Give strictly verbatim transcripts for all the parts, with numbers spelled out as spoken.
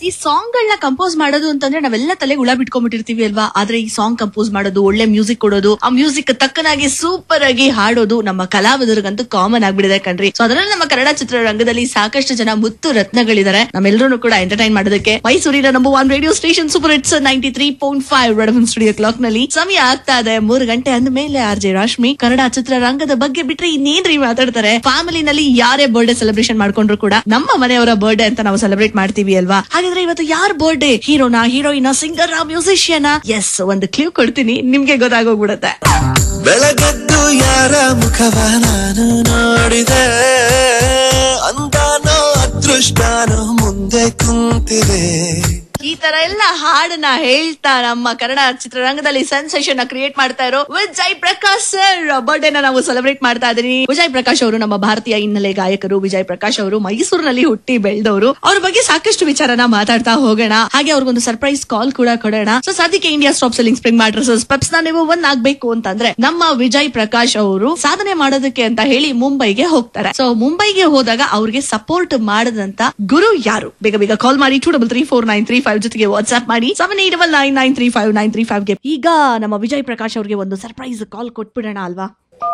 ಈ ಸಾಂಗ್ ಗಳನ್ನ ಕಂಪೋಸ್ ಮಾಡೋದು ಅಂತಂದ್ರೆ ನಾವೆಲ್ಲ ತಲೆಗೆ ಹುಳ ಬಿಟ್ಕೊಂಡ್ಬಿಟ್ಟಿರ್ತೀವಿ ಅಲ್ವಾ. ಆದ್ರೆ ಈ ಸಾಂಗ್ ಕಂಪೋಸ್ ಮಾಡೋದು, ಒಳ್ಳೆ ಮ್ಯೂಸಿಕ್ ಕೊಡೋದು, ಆ ಮ್ಯೂಸಿಕ್ ತಕ್ಕನಾಗಿ ಸೂಪರ್ ಆಗಿ ಹಾಡೋದು ನಮ್ಮ ಕಲಾವಿದರಿಗಂತೂ ಕಾಮನ್ ಆಗ್ಬಿಡಿದೆ ಕಣ್ರಿ. ಸೊ ಅದರಲ್ಲಿ ನಮ್ಮ ಕನ್ನಡ ಚಿತ್ರರಂಗದಲ್ಲಿ ಸಾಕಷ್ಟು ಜನ ಮುತ್ತು ರತ್ನಗಳಿದ್ದಾರೆ. ನಮ್ಮೆಲ್ಲರೂ ಕೂಡ ಎಂಟರ್ಟೈನ್ ಮಾಡೋದಕ್ಕೆ ಮೈಸೂರಿನ number one radio station super hits ninety three point five red FM studio clock ನಲ್ಲಿ ಸಮಯ ಆಗ್ತಾ ಇದೆ ಮೂರು ಗಂಟೆ ಅಂದ ಮೇಲೆ ಆರ್ ಜೆ ರಶ್ಮಿ ಕನ್ನಡ ಚಿತ್ರರಂಗದ ಬಗ್ಗೆ ಬಿಟ್ರೆ ಇನ್ನೇನ್ರಿ ಮಾತಾಡ್ತಾರೆ. ಫ್ಯಾಮಿಲಿನಲ್ಲಿ ಯಾರೇ ಬರ್ಡೇ ಸೆಲೆಬ್ರೇಷನ್ ಮಾಡ್ಕೊಂಡ್ರು ಕೂಡ ನಮ್ಮ ಮನೆಯವರ ಬರ್ಡೇ ಅಂತ ನಾವು ಸೆಲೆಬ್ರೇಟ್ ಮಾಡ್ತೀವಿ ಅಲ್ವಾ. ಹಾಗಾದ್ರೆ ಇವತ್ತು ಯಾರ ಬರ್ಡೇ? ಹೀರೋನಾ, ಹೀರೋಯಿನ, ಸಿಂಗರ್, ಮ್ಯೂಸಿಷಿಯನ್? ಎಸ್, ಒಂದು ಕ್ಲೂ ಕೊಡ್ತೀನಿ, ನಿಮ್ಗೆ ಗೊತ್ತಾಗೋಗ್ಬಿಡುತ್ತೆ. ಬೆಳಗೆದ್ದು ಯಾರ ಮುಖವ ನಾನು ನೋಡಿದೆ, ಅಂದಾನೋ ಅದೃಷ್ಟನೋ ಮುಂದೆ ಕುಂತಿದೆ. ಈ ತರ ಎಲ್ಲ ಹಾಡನ್ನ ಹೇಳ್ತಾ ನಮ್ಮ ಕನ್ನಡ ಚಿತ್ರರಂಗದಲ್ಲಿ ಸೆನ್ಸೇಷನ್ ಕ್ರಿಯೇಟ್ ಮಾಡ್ತಾ ಇರೋ ವಿಜಯ್ ಪ್ರಕಾಶ್ ಸರ್ ಬರ್ಡೇನ ನಾವು ಸೆಲೆಬ್ರೇಟ್ ಮಾಡ್ತಾ ಇದೀನಿ. ವಿಜಯ್ ಪ್ರಕಾಶ್ ಅವರು ನಮ್ಮ ಭಾರತೀಯ ಹಿನ್ನೆಲೆ ಗಾಯಕರು. ವಿಜಯ್ ಪ್ರಕಾಶ್ ಅವರು ಮೈಸೂರಿನಲ್ಲಿ ಹುಟ್ಟಿ ಬೆಳೆದವರು. ಅವ್ರ ಬಗ್ಗೆ ಸಾಕಷ್ಟು ವಿಚಾರನ ಮಾತಾಡ್ತಾ ಹೋಗೋಣ. ಹಾಗೆ ಅವ್ರಿಗೊಂದು ಸರ್ಪ್ರೈಸ್ ಕಾಲ್ ಕೂಡ ಕೊಡೋಣ. ಸೊ ಸದ್ಯಕ್ಕೆ India stop selling spring mattresses Peps ನ ನೀವು ಒಂದ್ ಆಗ್ಬೇಕು ಅಂತಂದ್ರೆ ನಮ್ಮ ವಿಜಯ್ ಪ್ರಕಾಶ್ ಅವರು ಸಾಧನೆ ಮಾಡೋದಕ್ಕೆ ಅಂತ ಹೇಳಿ ಮುಂಬೈಗೆ ಹೋಗ್ತಾರೆ. ಸೊ ಮುಂಬೈಗೆ ಹೋದಾಗ ಅವ್ರಿಗೆ ಸಪೋರ್ಟ್ ಮಾಡದಂತ ಗುರು ಯಾರು? ಬೇಗ ಬೇಗ ಕಾಲ್ ಮಾಡಿ two double three four nine three five ಜೊತೆಗೆ ವಾಟ್ಸ್ಆಪ್ ಮಾಡಿ seven eight double nine nine three five nine three five ಗೆ. ಈಗ ನಮ್ಮ ವಿಜಯ್ ಪ್ರಕಾಶ್ ಅವ್ರಿಗೆ ಒಂದು ಸರ್ಪ್ರೈಸ್ ಕಾಲ್ ಕೊಟ್ಬಿಡೋಣ ಅಲ್ವಾ.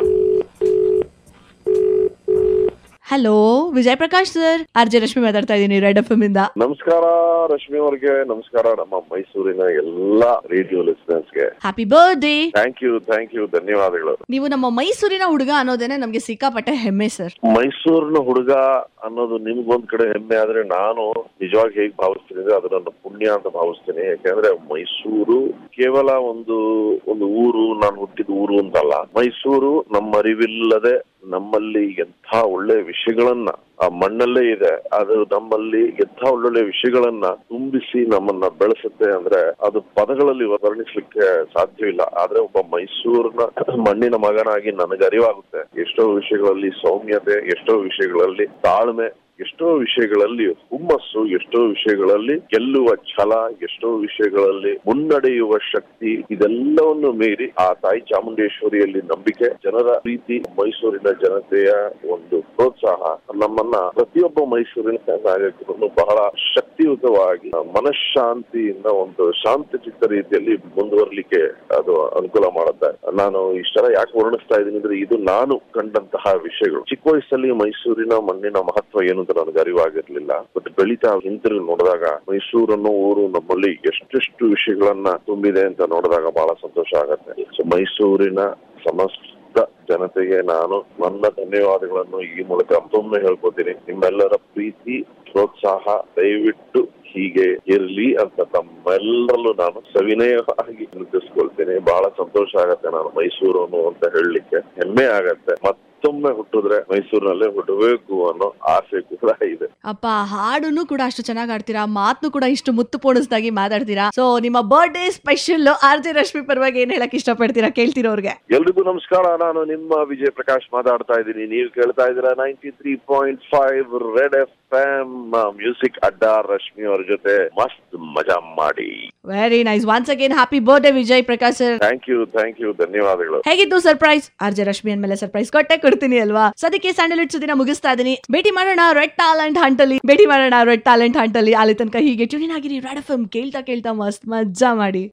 Hello Vijay Prakash sir, R J Rashmi ಮಾತಾಡ್ತಾ ಇದ್ದೀನಿ ರೆಡ್ ಎಫ್ ಎಂ ಇಂದ. ನಮಸ್ಕಾರ ರಶ್ಮಿ ಅವ್ರಿಗೆ. ನಮಸ್ಕಾರ ನಮ್ಮ ಮೈಸೂರಿನ ಎಲ್ಲಾ ರೇಡಿಯೋ ಲಿಸನರ್ಸ್ ಗೆ happy birthday. Thank you thank you ಧನ್ಯವಾದಗಳು. ನೀವು ನಮ್ಮ ಮೈಸೂರಿನ ಹುಡುಗ ಅನ್ನೋದೇನೆ ನಮ್ಗೆ ಸಿಕ್ಕಾಪಟ್ಟೆ ಹೆಮ್ಮೆ ಸರ್. ಮೈಸೂರಿನ ಹುಡುಗ ಅನ್ನೋದು ನಿಮ್ಗೊಂದ್ ಕಡೆ ಹೆಮ್ಮೆ, ಆದ್ರೆ ನಾನು ನಿಜವಾಗಿ ಹೇಗ್ ಭಾವಿಸ್ತೀನಿ ಅಂದ್ರೆ ಅದು ನನ್ನ ಪುಣ್ಯ ಅಂತ ಭಾವಿಸ್ತೀನಿ. ಯಾಕಂದ್ರೆ ಮೈಸೂರು ಕೇವಲ ಒಂದು ಒಂದು ಊರು, ನಾನು ಹುಟ್ಟಿದ ಊರು ಅಂತಲ್ಲ. ಮೈಸೂರು ನಮ್ಮ ಅರಿವಿಲ್ಲದೆ ನಮ್ಮಲ್ಲಿ ಎಂಥ ಒಳ್ಳೆ ವಿಷಯಗಳನ್ನ ಆ ಮಣ್ಣಲ್ಲೇ ಇದೆ. ಅದು ನಮ್ಮಲ್ಲಿ ಎಂಥ ಒಳ್ಳೊಳ್ಳೆ ವಿಷಯಗಳನ್ನ ತುಂಬಿಸಿ ನಮ್ಮನ್ನ ಬೆಳೆಸುತ್ತೆ ಅಂದ್ರೆ ಅದು ಪದಗಳಲ್ಲಿ ವರ್ಣಿಸ್ಲಿಕ್ಕೆ ಸಾಧ್ಯವಿಲ್ಲ. ಆದ್ರೆ ಒಬ್ಬ ಮೈಸೂರಿನ ಮಣ್ಣಿನ ಮಗನಾಗಿ ನನಗೆ ಅರಿವಾಗುತ್ತೆ ಎಷ್ಟೋ ವಿಷಯಗಳಲ್ಲಿ ಸೌಮ್ಯತೆ, ಎಷ್ಟೋ ವಿಷಯಗಳಲ್ಲಿ ತಾಳ್ಮೆ, ಎಷ್ಟೋ ವಿಷಯಗಳಲ್ಲಿ ಹುಮ್ಮಸ್ಸು, ಎಷ್ಟೋ ವಿಷಯಗಳಲ್ಲಿ ಗೆಲ್ಲುವ ಛಲ, ಎಷ್ಟೋ ವಿಷಯಗಳಲ್ಲಿ ಮುನ್ನಡೆಯುವ ಶಕ್ತಿ. ಇದೆಲ್ಲವನ್ನು ಮೀರಿ ಆ ತಾಯಿ ಚಾಮುಂಡೇಶ್ವರಿಯಲ್ಲಿ ನಂಬಿಕೆ, ಜನರ ಪ್ರೀತಿ, ಮೈಸೂರಿನ ಜನತೆಯ ಒಂದು ಪ್ರೋತ್ಸಾಹ ನಮ್ಮನ್ನ ಪ್ರತಿಯೊಬ್ಬ ಮೈಸೂರಿನ ನಾಗರಿಕರನ್ನು ಬಹಳ ಶಕ್ತಿಯುತವಾಗಿ ಮನಃಶಾಂತಿಯಿಂದ ಒಂದು ಶಾಂತ ಚಿತ್ತ ರೀತಿಯಲ್ಲಿ ಮುಂದುವರಲಿಕ್ಕೆ ಅದು ಅನುಕೂಲ ಮಾಡುತ್ತೆ. ನಾನು ಇಷ್ಟೆಲ್ಲ ಯಾಕೆ ವರ್ಣಿಸ್ತಾ ಇದ್ದೀನಿ ಅಂದ್ರೆ ಇದು ನಾನು ಕಂಡಂತಹ ವಿಷಯಗಳು. ಚಿಕ್ಕ ವಯಸ್ಸಲ್ಲಿ ಮೈಸೂರಿನ ಮಣ್ಣಿನ ಮಹತ್ವ ಏನು ನನಗೆ ಅರಿವಾಗಿರ್ಲಿಲ್ಲ. ಬಟ್ ಬೆಳೀತಾ ಹಿಂತಿರುಗಿ ನೋಡಿದಾಗ ಮೈಸೂರನ್ನು ಊರು ನಮ್ಮಲ್ಲಿ ಎಷ್ಟೆಷ್ಟು ವಿಷಯಗಳನ್ನ ತುಂಬಿದೆ ಅಂತ ನೋಡಿದಾಗ ಬಹಳ ಸಂತೋಷ ಆಗತ್ತೆ. ಸೊ ಮೈಸೂರಿನ ಸಮಸ್ತ ಜನತೆಗೆ ನಾನು ನನ್ನ ಧನ್ಯವಾದಗಳನ್ನು ಈ ಮೂಲಕ ಮತ್ತೊಮ್ಮೆ ಹೇಳ್ಕೊತೀನಿ. ನಿಮ್ಮೆಲ್ಲರ ಪ್ರೀತಿ, ಪ್ರೋತ್ಸಾಹ ದಯವಿಟ್ಟು ಹೀಗೆ ಇರ್ಲಿ ಅಂತ ತಮ್ಮೆಲ್ಲರಲ್ಲೂ ನಾನು ಸವಿನಯವಾಗಿ ನಿರ್ದಿಸ್ಕೊಳ್ತೇನೆ. ಬಹಳ ಸಂತೋಷ ಆಗತ್ತೆ ನಾನು ಮೈಸೂರು ಅಂತ ಹೇಳಲಿಕ್ಕೆ ಹೆಮ್ಮೆ ಆಗತ್ತೆ. ಮತ್ತೊಮ್ಮೆ ಹುಟ್ಟಿದ್ರೆ ಮೈಸೂರಿನಲ್ಲೇ ಹುಟ್ಟಬೇಕು ಅನ್ನೋ ಆಸೆ ಕೂಡ ಇದೆ. ಅಪ್ಪ, ಹಾಡುನು ಕೂಡ ಅಷ್ಟು ಚೆನ್ನಾಗಿ ಆಡ್ತೀರಾ, ಮಾತನ್ನು ಕೂಡ ಇಷ್ಟು ಮುತ್ತು ಪೋಣಿಸ್ದಾಗಿ ಮಾತಾಡ್ತೀರಾ. ಸೊ ನಿಮ್ಮ birthday special R J Rashmi ಪರವಾಗಿ ಏನ್ ಹೇಳಕ್ ಇಷ್ಟಪಡ್ತೀರಾ ಕೇಳ್ತಿರೋರ್ಗೆ? ಎಲ್ರಿಗೂ ನಮಸ್ಕಾರ. ನಾನು ನಿಮ್ಮ ವಿಜಯ್ ಪ್ರಕಾಶ್ ಮಾತಾಡ್ತಾ ಇದ್ದೀನಿ. ನೀವು ಕೇಳ್ತಾ ಇದ್ದೀರಾ ninety three point five red F M music ಅಡ್ಡಾ. ರಶ್ಮಿ ಅವ್ರ ಜೊತೆ ಮಸ್ತ್ ಮಜಾ ಮಾಡಿ. Very nice. Once again happy birthday Vijay Prakash sir. Thank you thank you ಧನ್ಯವಾದಗಳು. ಹೇಗಿತ್ತು ಸರ್ಪ್ರೈಸ್? ಆರ್ ಜೆ ರಶ್ಮಿ ಅಂದ್ಮೇಲೆ ಸರ್ಪ್ರೈಸ್ ಕೊಟ್ಟೆ ಕೊಡ್ತೀನಿ ಅಲ್ವಾ. ಸದ್ಯಕ್ಕೆ ಸ್ಯಾಂಡಲ್ವುಡ್ ಸುದ್ದಿನ ಮುಗಿಸ್ತಾ ಇದೀನಿ. ಭೇಟಿ ಮಾಡೋಣ ರೆಡ್ ಟ್ಯಾಲೆಂಟ್ ಹಂಟ್ ಅಲ್ಲಿ ಭೇಟಿ ಮಾಡೋಣ ರೆಡ್ ಟ್ಯಾಲೆಂಟ್ ಹಂಟ್ ಅಲ್ಲಿ ಅಲ್ಲಿ ತನಕ ಹೀಗೆ ಟ್ಯೂನ್ ಆಗಿರಿ ರೆಡ್ ಎಫ್ ಎಂ ಕೇಳ್ತಾ ಕೇಳ್ತಾ ಮಸ್ತ್ ಮಜಾ ಮಾಡಿ.